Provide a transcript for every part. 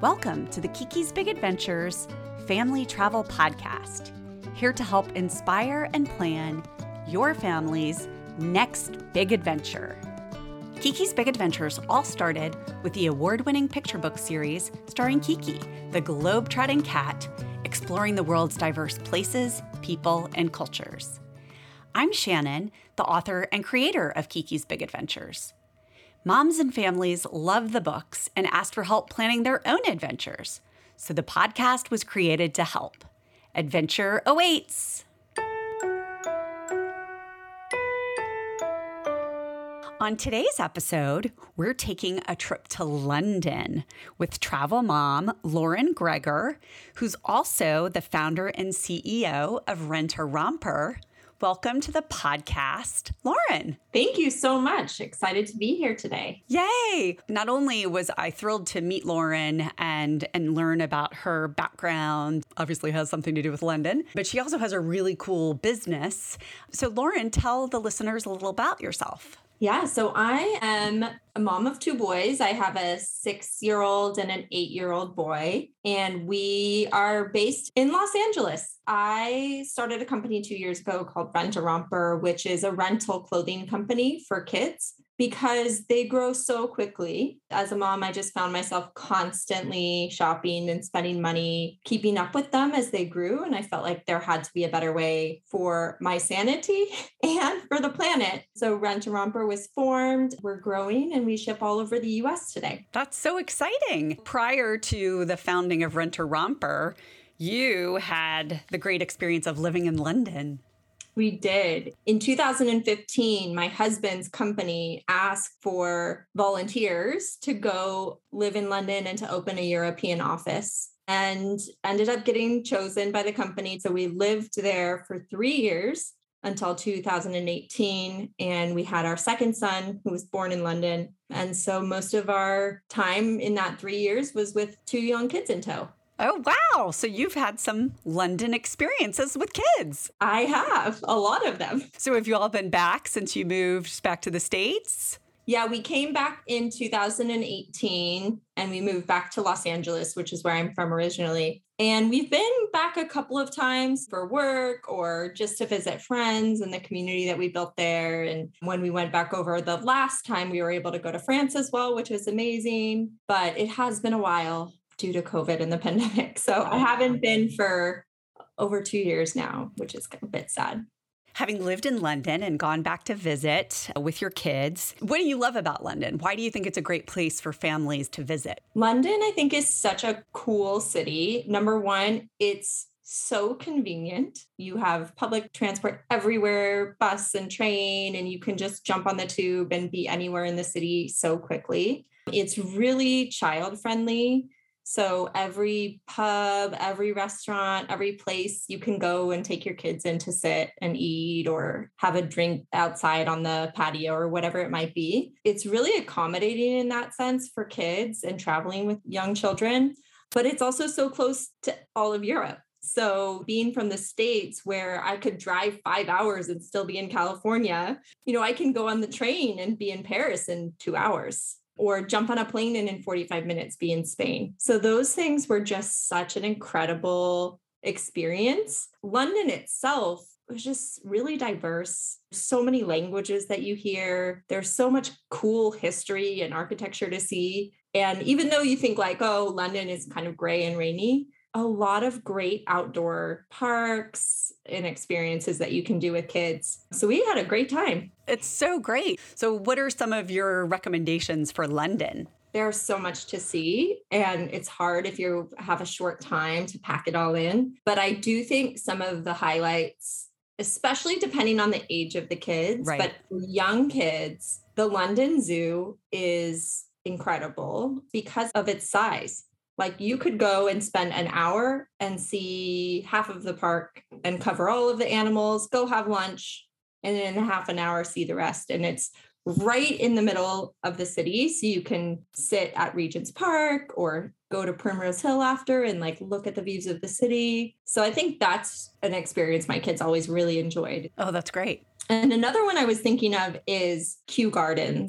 Welcome to the Kiki's Big Adventures Family Travel Podcast, here to help inspire and plan your family's next big adventure. Kiki's Big Adventures all started with the award-winning picture book series starring Kiki, the globe-trotting cat, exploring the world's diverse places, people, and cultures. I'm Shannon, the author and creator of Kiki's Big Adventures. Moms and families love the books and asked for help planning their own adventures, so the podcast was created to help. Adventure awaits! On today's episode, we're taking a trip to London with travel mom Lauren Gregor, who's also the founder and CEO of Rent-A-Romper. Welcome to the podcast, Lauren. Thank you so much. Excited to be here today. Yay! Not only was I thrilled to meet Lauren and learn about her background, obviously has something to do with London, but she also has a really cool business. So Lauren, tell the listeners a little about yourself. Yeah, so I am a mom of two boys. I have a 6-year-old and an 8-year-old boy, and we are based in Los Angeles. I started a company 2 years ago called Rent-A-Romper, which is a rental clothing company for kids because they grow so quickly. As a mom, I just found myself constantly shopping and spending money, keeping up with them as they grew. And I felt like there had to be a better way for my sanity and for the planet. So Rent-A-Romper was formed. We're growing and we ship all over the US today. That's so exciting. Prior to the founding of Rent-A-Romper, you had the great experience of living in London. We did. In 2015, my husband's company asked for volunteers to go live in London and to open a European office, and ended up getting chosen by the company. So we lived there for 3 years until 2018. And we had our second son who was born in London. And so most of our time in that 3 years was with two young kids in tow. Oh, wow. So you've had some London experiences with kids. I have a lot of them. So have you all been back since you moved back to the States? Yeah, we came back in 2018 and we moved back to Los Angeles, which is where I'm from originally. And we've been back a couple of times for work or just to visit friends and the community that we built there. And when we went back over the last time, we were able to go to France as well, which was amazing. But it has been a while due to COVID and the pandemic. So I haven't been for over 2 years now, which is a bit sad. Having lived in London and gone back to visit with your kids, what do you love about London? Why do you think it's a great place for families to visit? London, I think, is such a cool city. Number one, it's so convenient. You have public transport everywhere, bus and train, and you can just jump on the tube and be anywhere in the city so quickly. It's really child-friendly. So every pub, every restaurant, every place you can go and take your kids in to sit and eat or have a drink outside on the patio or whatever it might be. It's really accommodating in that sense for kids and traveling with young children, but it's also so close to all of Europe. So being from the States where I could drive 5 hours and still be in California, I can go on the train and be in Paris in 2 hours. Or jump on a plane and in 45 minutes be in Spain. So those things were just such an incredible experience. London itself was just really diverse. So many languages that you hear. There's so much cool history and architecture to see. And even though you think like, oh, London is kind of gray and rainy, a lot of great outdoor parks and experiences that you can do with kids. So we had a great time. It's so great. So what are some of your recommendations for London? There's so much to see, and it's hard if you have a short time to pack it all in. But I do think some of the highlights, especially depending on the age of the kids, right. But for young kids, the London Zoo is incredible because of its size. Like you could go and spend an hour and see half of the park and cover all of the animals, go have lunch, and then in half an hour, see the rest. And it's right in the middle of the city. So you can sit at Regent's Park or go to Primrose Hill after and look at the views of the city. So I think that's an experience my kids always really enjoyed. Oh, that's great. And another one I was thanking of is Kew Gardens.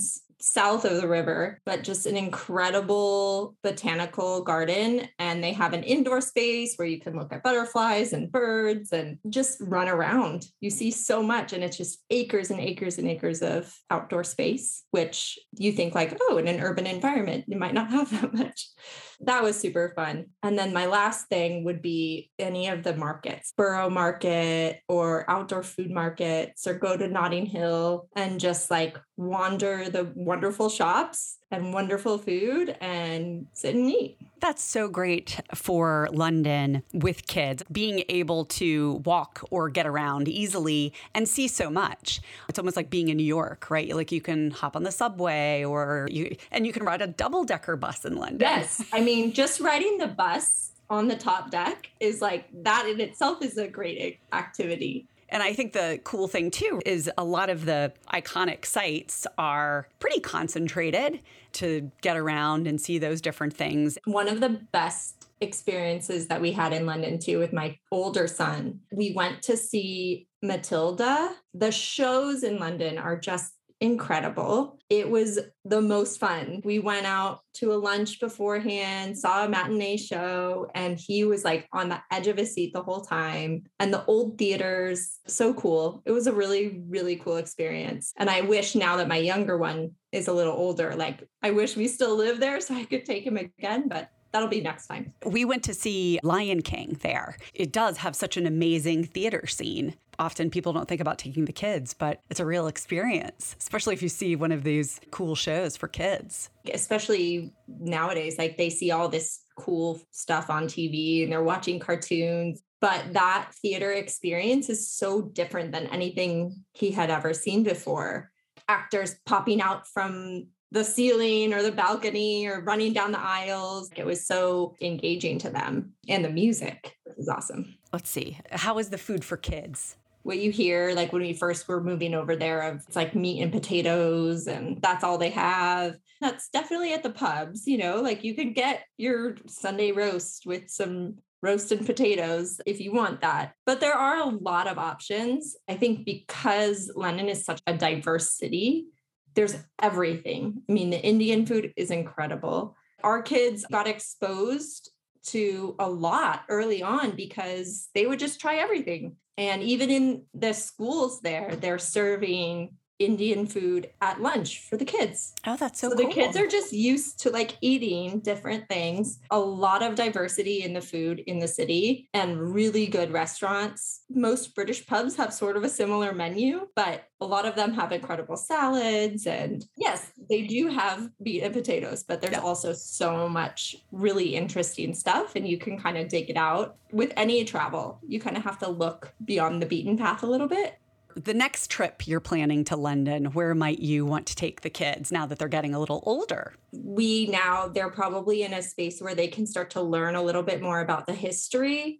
south of the river, but just an incredible botanical garden. And they have an indoor space where you can look at butterflies and birds and just run around. You see so much, and it's just acres and acres and acres of outdoor space, which you think like, oh, in an urban environment, you might not have that much. That was super fun. And then my last thing would be any of the markets, Borough Market or outdoor food markets, or go to Notting Hill and just like wander the wonderful shops and wonderful food and sit and eat. That's so great for London with kids, being able to walk or get around easily and see so much. It's almost like being in New York, right? Like you can hop on the subway you can ride a double-decker bus in London. Yes. I mean, just riding the bus on the top deck is like, that in itself is a great activity. And I think the cool thing, too, is a lot of the iconic sites are pretty concentrated to get around and see those different things. One of the best experiences that we had in London, too, with my older son, we went to see Matilda. The shows in London are just incredible. It was the most fun. We went out to a lunch beforehand, saw a matinee show, and he was like on the edge of his seat the whole time. And the old theaters, so cool. It was a really, really cool experience. And I wish now that my younger one is a little older, like I wish we still live there so I could take him again, but that'll be next time. We went to see Lion King there. It does have such an amazing theater scene. Often people don't think about taking the kids, but it's a real experience, especially if you see one of these cool shows for kids. Especially nowadays, like they see all this cool stuff on TV and they're watching cartoons. But that theater experience is so different than anything he had ever seen before. Actors popping out from the ceiling or the balcony or running down the aisles. It was so engaging to them. And the music was awesome. Let's see. How is the food for kids? What you hear, like when we first were moving over there, of it's like meat and potatoes, and that's all they have. That's definitely at the pubs, like you can get your Sunday roast with some roasted potatoes if you want that. But there are a lot of options. I think because London is such a diverse city, there's everything. I mean, the Indian food is incredible. Our kids got exposed to a lot early on because they would just try everything. And even in the schools there, they're serving Indian food at lunch for the kids. Oh, that's so cool. So the kids are just used to like eating different things. A lot of diversity in the food in the city and really good restaurants. Most British pubs have sort of a similar menu, but a lot of them have incredible salads. And yes, they do have meat and potatoes, but there's also so much really interesting stuff, and you can kind of dig it out. With any travel, you kind of have to look beyond the beaten path a little bit. The next trip you're planning to London, where might you want to take the kids now that they're getting a little older? They're probably in a space where they can start to learn a little bit more about the history.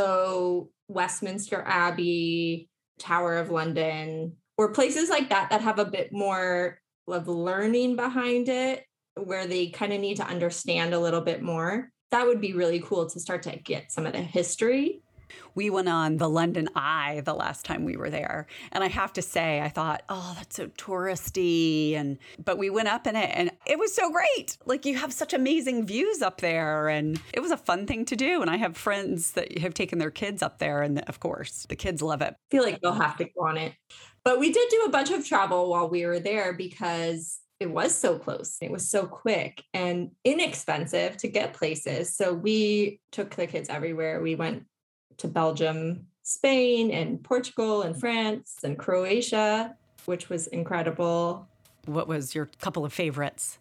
So Westminster Abbey, Tower of London, or places like that have a bit more of learning behind it, where they kind of need to understand a little bit more. That would be really cool to start to get some of the history. We went on the London Eye the last time we were there. And I have to say, I thought, oh, that's so touristy. But we went up in it and it was so great. Like you have such amazing views up there. And it was a fun thing to do. And I have friends that have taken their kids up there. And of course, the kids love it. I feel like they'll have to go on it. But we did do a bunch of travel while we were there because it was so close. It was so quick and inexpensive to get places. So we took the kids everywhere. We went to Belgium, Spain, and Portugal, and France, and Croatia, which was incredible. What was your couple of favorites?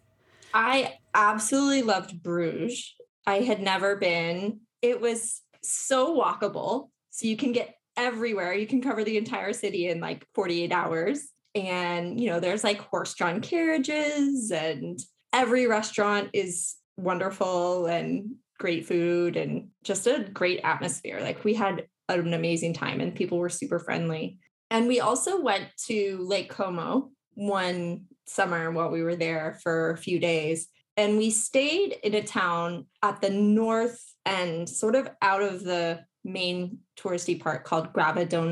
I absolutely loved Bruges. I had never been. It was so walkable. So you can get everywhere. You can cover the entire city in like 48 hours. And, there's like horse-drawn carriages, and every restaurant is wonderful and great food and just a great atmosphere. Like we had an amazing time and people were super friendly. And we also went to Lake Como one summer while we were there for a few days. And we stayed in a town at the north end, sort of out of the main touristy part, called Gravadona.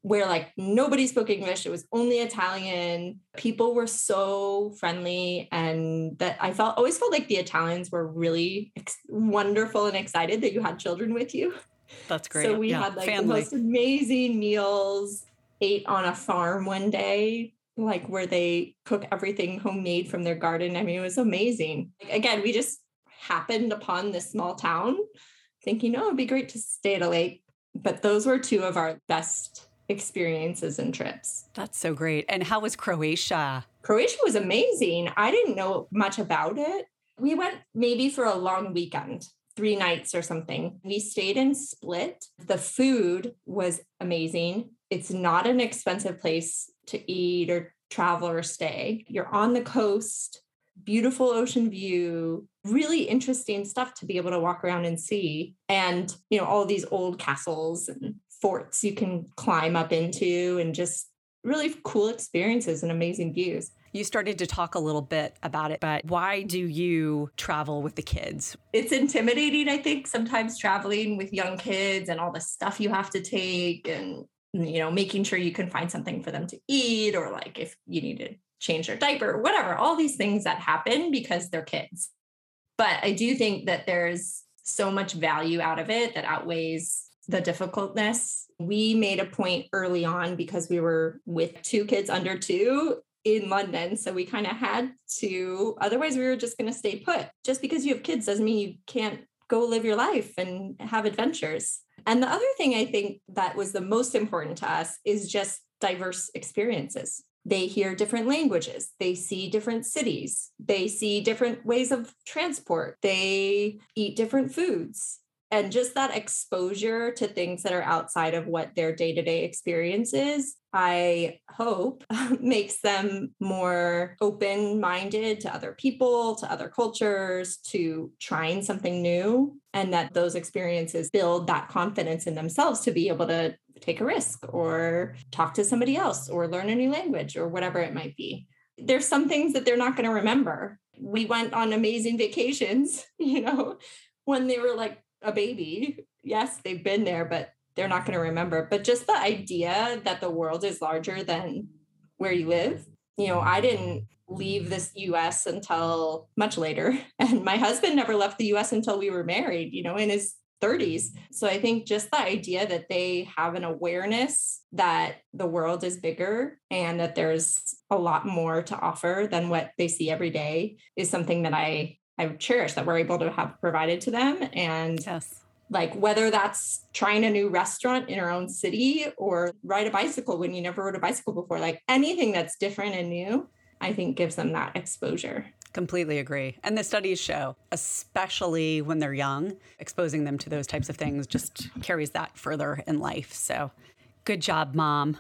where like nobody spoke English. It was only Italian. People were so friendly, and that I always felt like the Italians were really wonderful and excited that you had children with you. That's great. So we had like the most amazing meals, ate on a farm one day, like where they cook everything homemade from their garden. I mean, it was amazing. Like, again, we just happened upon this small town thinking, oh, it'd be great to stay at a lake. But those were two of our best experiences and trips. That's so great. And how was Croatia? Croatia was amazing. I didn't know much about it. We went maybe for a long weekend, 3 nights or something. We stayed in Split. The food was amazing. It's not an expensive place to eat or travel or stay. You're on the coast, beautiful ocean view, really interesting stuff to be able to walk around and see. And, you know, all these old castles and forts you can climb up into, and just really cool experiences and amazing views. You started to talk a little bit about it, but why do you travel with the kids? It's intimidating, I think, sometimes traveling with young kids and all the stuff you have to take, and, you know, making sure you can find something for them to eat, or like if you need to change their diaper, whatever, all these things that happen because they're kids. But I do think that there's so much value out of it that outweighs the difficultness. We made a point early on, because we were with 2 kids under 2 in London. So we kind of had to, otherwise we were just going to stay put. Just because you have kids doesn't mean you can't go live your life and have adventures. And the other thing I think that was the most important to us is just diverse experiences. They hear different languages. They see different cities. They see different ways of transport. They eat different foods. And just that exposure to things that are outside of what their day-to-day experience is, I hope makes them more open-minded to other people, to other cultures, to trying something new, and that those experiences build that confidence in themselves to be able to take a risk or talk to somebody else or learn a new language or whatever it might be. There's some things that they're not going to remember. We went on amazing vacations, you know, when they were like a baby. Yes, they've been there, but they're not going to remember. But just the idea that the world is larger than where you live. You know, I didn't leave this US until much later. And my husband never left the US until we were married, you know, in his 30s. So I think just the idea that they have an awareness that the world is bigger and that there's a lot more to offer than what they see every day is something that I cherish, that we're able to have provided to them. And yes, like whether that's trying a new restaurant in our own city or ride a bicycle when you never rode a bicycle before, like anything that's different and new, I think gives them that exposure. Completely agree. And the studies show, especially when they're young, exposing them to those types of things just carries that further in life. So good job, Mom.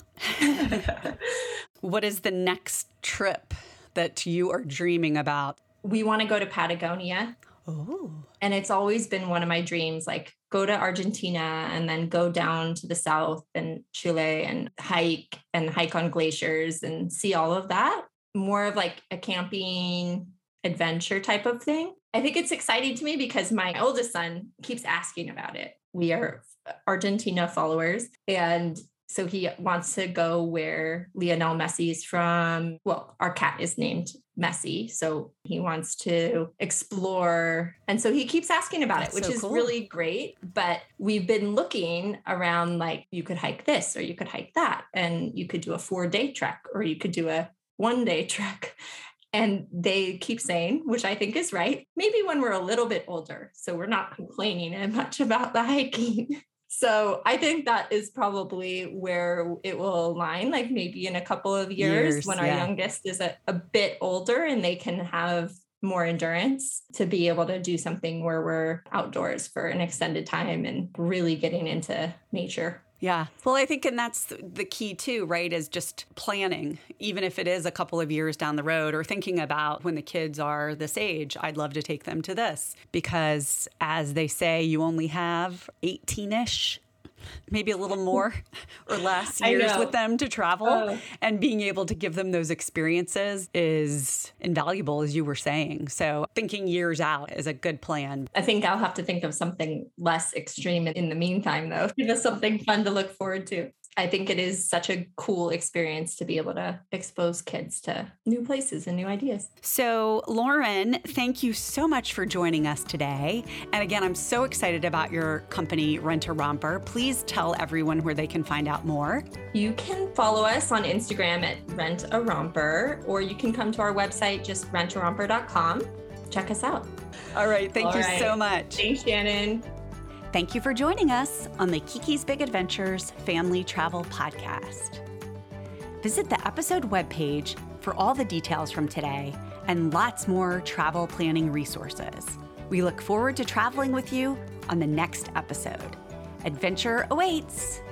What is the next trip that you are dreaming about? We want to go to Patagonia. Oh. And it's always been one of my dreams, like go to Argentina and then go down to the south and Chile and hike on glaciers and see all of that. More of like a camping adventure type of thing. I think it's exciting to me because my oldest son keeps asking about it. We are Argentina followers. And so he wants to go where Lionel Messi is from. Well, our cat is named Messi. So he wants to explore. And so he keeps asking about it, which is cool. Really great. But we've been looking around, like you could hike this or you could hike that. And you could do a 4-day trek or you could do a 1-day trek. And they keep saying, which I think is right, maybe when we're a little bit older. So we're not complaining much about the hiking. So I think that is probably where it will align, like maybe in a couple of years when our youngest is a bit older and they can have more endurance to be able to do something where we're outdoors for an extended time and really getting into nature. Yeah. Well, I think, and that's the key too, right, is just planning, even if it is a couple of years down the road, or thinking about when the kids are this age, I'd love to take them to this, because as they say, you only have 18-ish, maybe a little more or less years with them to travel. And being able to give them those experiences is invaluable, as you were saying. So thinking years out is a good plan. I think I'll have to think of something less extreme in the meantime, though. Give us something fun to look forward to. I think it is such a cool experience to be able to expose kids to new places and new ideas. So, Lauren, thank you so much for joining us today. And again, I'm so excited about your company, Rent-A-Romper. Please tell everyone where they can find out more. You can follow us on Instagram at Rent-A-Romper, or you can come to our website, just rentaromper.com. Check us out. All right. Thank you so much. Thanks, Shannon. Thank you for joining us on the Kiki's Big Adventures Family Travel Podcast. Visit the episode webpage for all the details from today and lots more travel planning resources. We look forward to traveling with you on the next episode. Adventure awaits.